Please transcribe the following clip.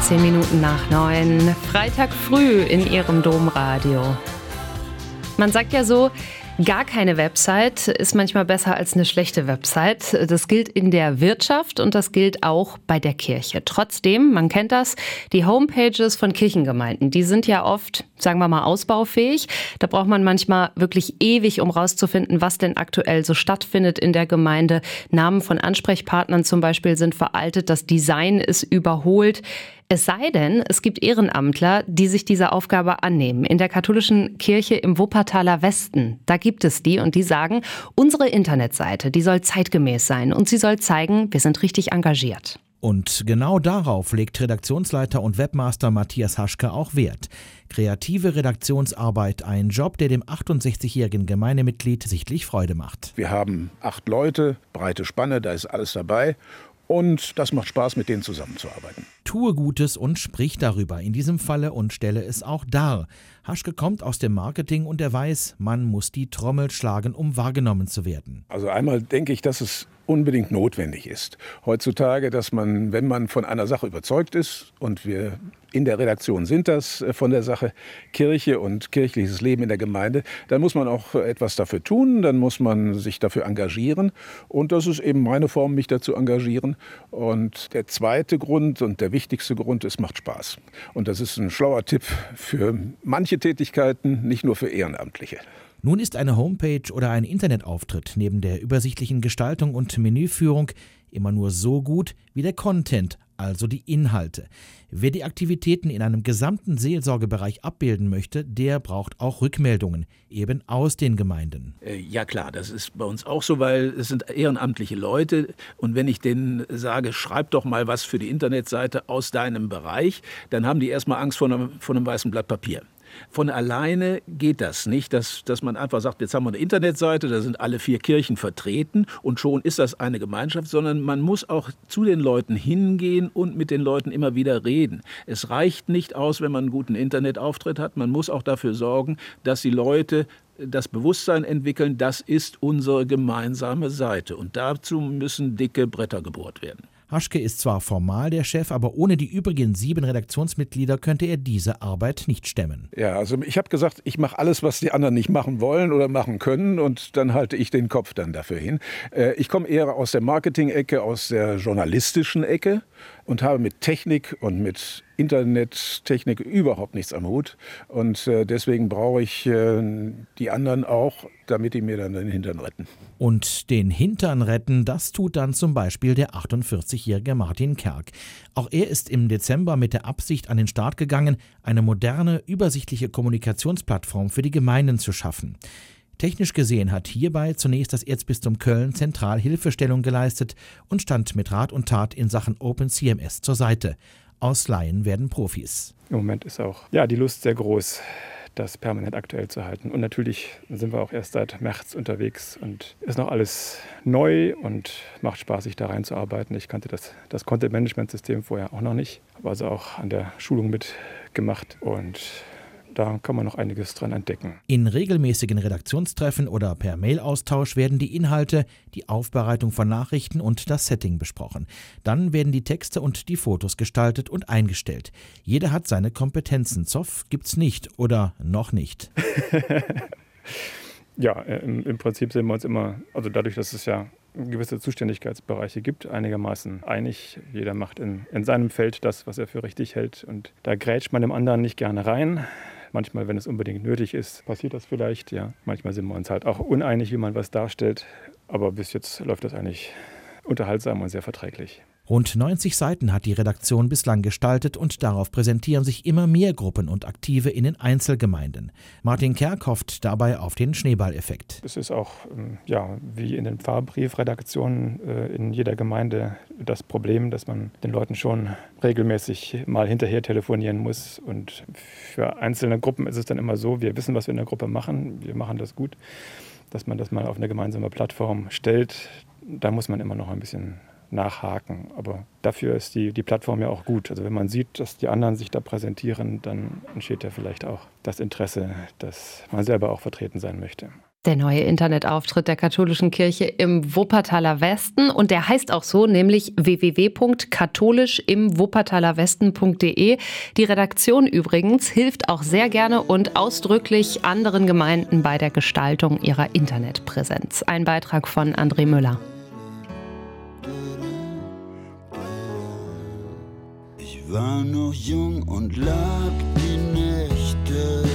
10 Minuten nach 9, Freitag früh in Ihrem Domradio. Man sagt ja so, gar keine Website ist manchmal besser als eine schlechte Website. Das gilt in der Wirtschaft und das gilt auch bei der Kirche. Trotzdem, man kennt das, die Homepages von Kirchengemeinden, die sind ja oft, sagen wir mal, ausbaufähig. Da braucht man manchmal wirklich ewig, um rauszufinden, was denn aktuell so stattfindet in der Gemeinde. Namen von Ansprechpartnern zum Beispiel sind veraltet, das Design ist überholt. Es sei denn, es gibt Ehrenamtler, die sich dieser Aufgabe annehmen. In der katholischen Kirche im Wuppertaler Westen, da gibt es die und die sagen, unsere Internetseite, die soll zeitgemäß sein und sie soll zeigen, wir sind richtig engagiert. Und genau darauf legt Redaktionsleiter und Webmaster Matthias Haschke auch Wert. Kreative Redaktionsarbeit, ein Job, der dem 68-jährigen Gemeindemitglied sichtlich Freude macht. Wir haben 8 Leute, breite Spanne, da ist alles dabei. Und das macht Spaß, mit denen zusammenzuarbeiten. Tue Gutes und sprich darüber in diesem Falle und stelle es auch dar. Haschke kommt aus dem Marketing und er weiß, man muss die Trommel schlagen, um wahrgenommen zu werden. Also einmal denke ich, dass es unbedingt notwendig ist. Heutzutage, dass man, wenn man von einer Sache überzeugt ist, und wir in der Redaktion sind das von der Sache Kirche und kirchliches Leben in der Gemeinde, dann muss man auch etwas dafür tun, dann muss man sich dafür engagieren. Und das ist eben meine Form, mich dazu engagieren. Und der zweite Grund und der wichtigste Grund, es macht Spaß. Und das ist ein schlauer Tipp für manche Tätigkeiten, nicht nur für Ehrenamtliche. Nun ist eine Homepage oder ein Internetauftritt neben der übersichtlichen Gestaltung und Menüführung immer nur so gut wie der Content, also die Inhalte. Wer die Aktivitäten in einem gesamten Seelsorgebereich abbilden möchte, der braucht auch Rückmeldungen, eben aus den Gemeinden. Ja klar, das ist bei uns auch so, weil es sind ehrenamtliche Leute und wenn ich denen sage, schreib doch mal was für die Internetseite aus deinem Bereich, dann haben die erstmal Angst vor einem weißen Blatt Papier. Von alleine geht das nicht, dass man einfach sagt, jetzt haben wir eine Internetseite, da sind alle 4 Kirchen vertreten und schon ist das eine Gemeinschaft, sondern man muss auch zu den Leuten hingehen und mit den Leuten immer wieder reden. Es reicht nicht aus, wenn man einen guten Internetauftritt hat, man muss auch dafür sorgen, dass die Leute das Bewusstsein entwickeln, das ist unsere gemeinsame Seite und dazu müssen dicke Bretter gebohrt werden. Haschke ist zwar formal der Chef, aber ohne die übrigen 7 Redaktionsmitglieder könnte er diese Arbeit nicht stemmen. Ja, also ich habe gesagt, ich mache alles, was die anderen nicht machen wollen oder machen können und dann halte ich den Kopf dann dafür hin. Ich komme eher aus der Marketing-Ecke, aus der journalistischen Ecke und habe mit Technik und mit Internettechnik überhaupt nichts am Hut. Und deswegen brauche ich die anderen auch, damit die mir dann den Hintern retten. Und den Hintern retten, das tut dann zum Beispiel der 48-jährige Martin Kerk. Auch er ist im Dezember mit der Absicht an den Start gegangen, eine moderne, übersichtliche Kommunikationsplattform für die Gemeinden zu schaffen. Technisch gesehen hat hierbei zunächst das Erzbistum Köln zentral Hilfestellung geleistet und stand mit Rat und Tat in Sachen OpenCMS zur Seite. Aus Laien werden Profis. Im Moment ist auch die Lust sehr groß, das permanent aktuell zu halten. Und natürlich sind wir auch erst seit März unterwegs und ist noch alles neu und macht Spaß, sich da reinzuarbeiten. Ich kannte das Content-Management-System vorher auch noch nicht, habe also auch an der Schulung mitgemacht und da kann man noch einiges dran entdecken. In regelmäßigen Redaktionstreffen oder per Mail-Austausch werden die Inhalte, die Aufbereitung von Nachrichten und das Setting besprochen. Dann werden die Texte und die Fotos gestaltet und eingestellt. Jeder hat seine Kompetenzen. Zoff gibt's nicht oder noch nicht. Ja, im Prinzip sind wir uns immer, also dadurch, dass es ja gewisse Zuständigkeitsbereiche gibt, einigermaßen einig. Jeder macht in seinem Feld das, was er für richtig hält und da grätscht man dem anderen nicht gerne rein. Manchmal, wenn es unbedingt nötig ist, passiert das vielleicht. Ja. Manchmal sind wir uns halt auch uneinig, wie man was darstellt. Aber bis jetzt läuft das eigentlich unterhaltsam und sehr verträglich. Rund 90 Seiten hat die Redaktion bislang gestaltet und darauf präsentieren sich immer mehr Gruppen und Aktive in den Einzelgemeinden. Martin Kerk hofft dabei auf den Schneeballeffekt. Es ist auch wie in den Pfarrbriefredaktionen in jeder Gemeinde das Problem, dass man den Leuten schon regelmäßig mal hinterher telefonieren muss. Und für einzelne Gruppen ist es dann immer so, wir wissen, was wir in der Gruppe machen, wir machen das gut, dass man das mal auf eine gemeinsame Plattform stellt. Da muss man immer noch ein bisschen nachhaken. Aber dafür ist die Plattform ja auch gut. Also wenn man sieht, dass die anderen sich da präsentieren, dann entsteht ja vielleicht auch das Interesse, dass man selber auch vertreten sein möchte. Der neue Internetauftritt der katholischen Kirche im Wuppertaler Westen. Und der heißt auch so, nämlich www.katholischimwuppertalerwesten.de. Die Redaktion übrigens hilft auch sehr gerne und ausdrücklich anderen Gemeinden bei der Gestaltung ihrer Internetpräsenz. Ein Beitrag von André Müller. Ich war noch jung und lag die Nächte